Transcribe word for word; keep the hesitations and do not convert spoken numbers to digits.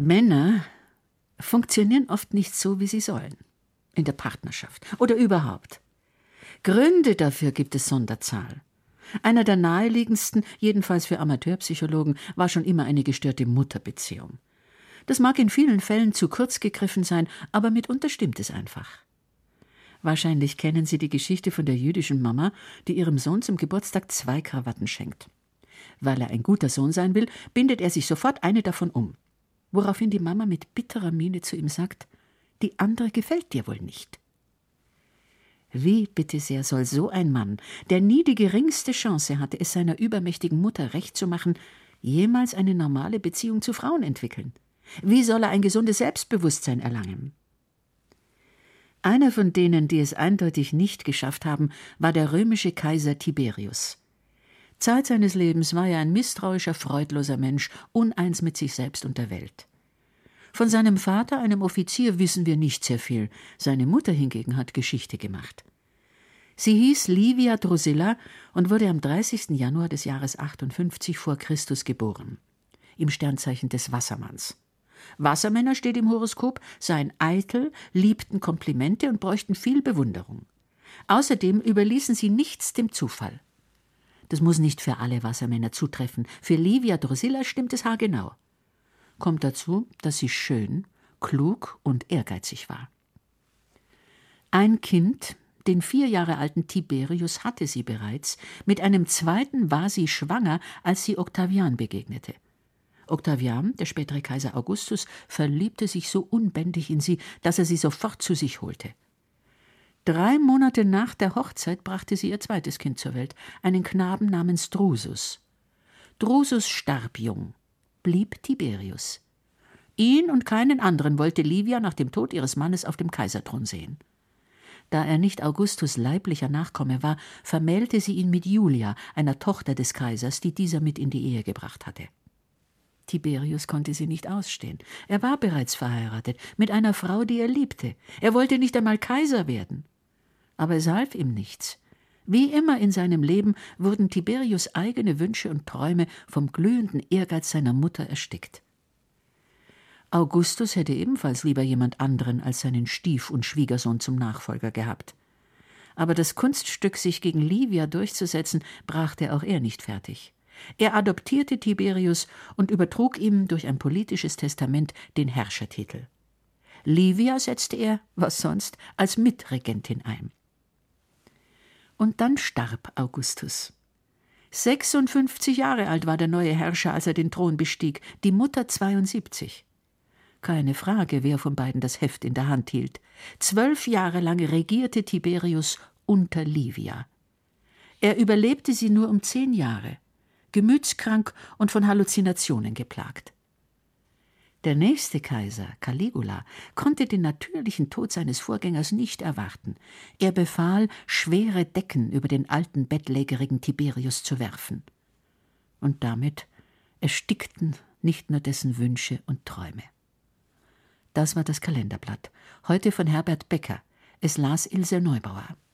Männer funktionieren oft nicht so, wie sie sollen. In der Partnerschaft oder überhaupt. Gründe dafür gibt es Sonderzahl. Einer der naheliegendsten, jedenfalls für Amateurpsychologen, war schon immer eine gestörte Mutterbeziehung. Das mag in vielen Fällen zu kurz gegriffen sein, aber mitunter stimmt es einfach. Wahrscheinlich kennen Sie die Geschichte von der jüdischen Mama, die ihrem Sohn zum Geburtstag zwei Krawatten schenkt. Weil er ein guter Sohn sein will, bindet er sich sofort eine davon um. Woraufhin die Mama mit bitterer Miene zu ihm sagt: Die andere gefällt dir wohl nicht. Wie, bitte sehr, soll so ein Mann, der nie die geringste Chance hatte, es seiner übermächtigen Mutter recht zu machen, jemals eine normale Beziehung zu Frauen entwickeln? Wie soll er ein gesundes Selbstbewusstsein erlangen? Einer von denen, die es eindeutig nicht geschafft haben, war der römische Kaiser Tiberius. Zeit seines Lebens war er ein misstrauischer, freudloser Mensch, uneins mit sich selbst und der Welt. Von seinem Vater, einem Offizier, wissen wir nicht sehr viel. Seine Mutter hingegen hat Geschichte gemacht. Sie hieß Livia Drusilla und wurde am dreißigsten Januar des Jahres achtundfünfzig vor Christus geboren, im Sternzeichen des Wassermanns. Wassermänner, steht im Horoskop, seien eitel, liebten Komplimente und bräuchten viel Bewunderung. Außerdem überließen sie nichts dem Zufall. Das muss nicht für alle Wassermänner zutreffen. Für Livia Drusilla stimmt es haargenau. Kommt dazu, dass sie schön, klug und ehrgeizig war. Ein Kind, den vier Jahre alten Tiberius, hatte sie bereits. Mit einem zweiten war sie schwanger, als sie Octavian begegnete. Octavian, der spätere Kaiser Augustus, verliebte sich so unbändig in sie, dass er sie sofort zu sich holte. Drei Monate nach der Hochzeit brachte sie ihr zweites Kind zur Welt, einen Knaben namens Drusus. Drusus starb jung, blieb Tiberius. Ihn und keinen anderen wollte Livia nach dem Tod ihres Mannes auf dem Kaiserthron sehen. Da er nicht Augustus leiblicher Nachkomme war, vermählte sie ihn mit Julia, einer Tochter des Kaisers, die dieser mit in die Ehe gebracht hatte. Tiberius konnte sie nicht ausstehen. Er war bereits verheiratet, mit einer Frau, die er liebte. Er wollte nicht einmal Kaiser werden. Aber es half ihm nichts. Wie immer in seinem Leben wurden Tiberius' eigene Wünsche und Träume vom glühenden Ehrgeiz seiner Mutter erstickt. Augustus hätte ebenfalls lieber jemand anderen als seinen Stief- und Schwiegersohn zum Nachfolger gehabt. Aber das Kunststück, sich gegen Livia durchzusetzen, brachte auch er nicht fertig. Er adoptierte Tiberius und übertrug ihm durch ein politisches Testament den Herrschertitel. Livia setzte er, was sonst, als Mitregentin ein. Und dann starb Augustus. sechsundfünfzig Jahre alt war der neue Herrscher, als er den Thron bestieg, die Mutter zweiundsiebzig. Keine Frage, wer von beiden das Heft in der Hand hielt. Zwölf Jahre lang regierte Tiberius unter Livia. Er überlebte sie nur um zehn Jahre, gemütskrank und von Halluzinationen geplagt. Der nächste Kaiser, Caligula, konnte den natürlichen Tod seines Vorgängers nicht erwarten. Er befahl, schwere Decken über den alten, bettlägerigen Tiberius zu werfen. Und damit erstickten nicht nur dessen Wünsche und Träume. Das war das Kalenderblatt, heute von Herbert Becker. Es las Ilse Neubauer.